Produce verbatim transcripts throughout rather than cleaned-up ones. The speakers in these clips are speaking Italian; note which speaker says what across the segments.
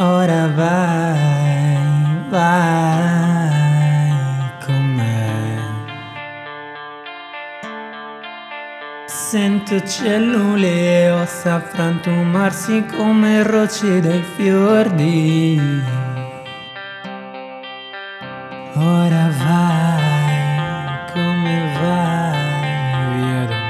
Speaker 1: Ora vai, vai con me. Sento cellule e ossa frantumarsi come rocce dai fiordi. Ora vai, come vai via da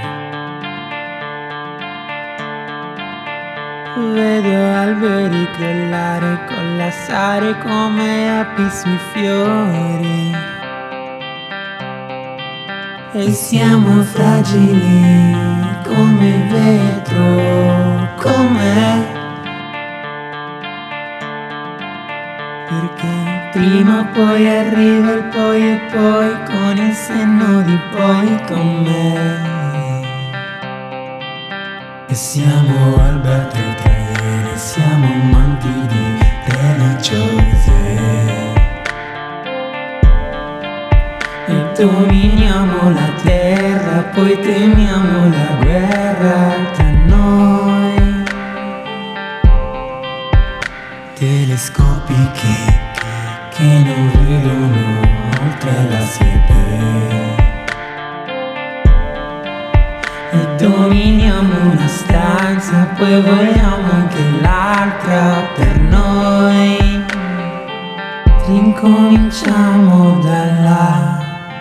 Speaker 1: me. Vedo alberi crollare, collassare come api sui fiori. E siamo fragili come vetro, come. Perché prima o poi arriva il poi e poi con il senno di poi con me. E siamo albatri tra ieri, siamo mantidi religiose. E dominiamo la terra, poi temiamo la guerra tra noi. Telescopi che, che non vedono oltre la siepe. E dominiamo una stanza, poi vogliamo anche l'altra per noi. Rincominciamo da là.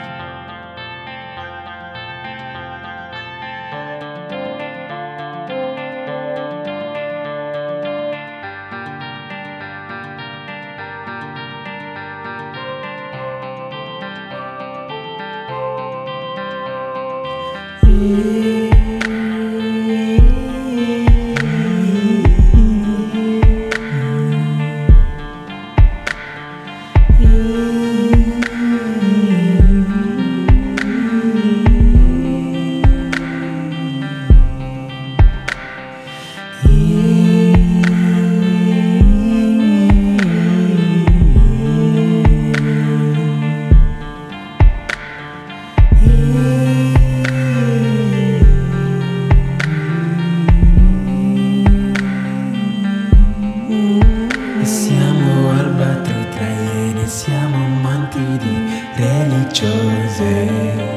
Speaker 1: Siamo albatri tra iene, siamo mantidi religiose.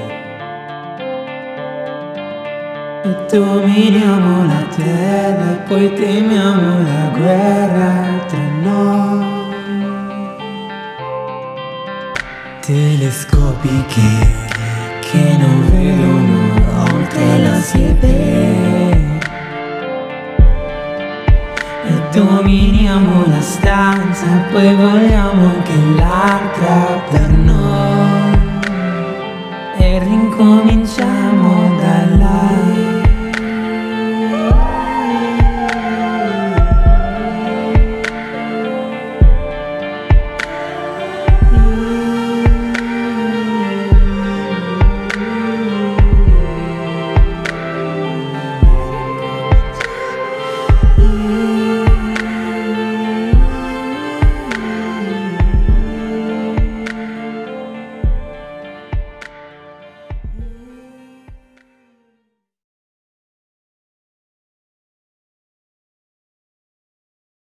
Speaker 1: E dominiamo la terra, poi temiamo la guerra tra noi. Telescopi che, che non vedono oltre la siepe. E dominiamo la stanza, poi vogliamo anche l'altra per noi. E rincominciamo da là.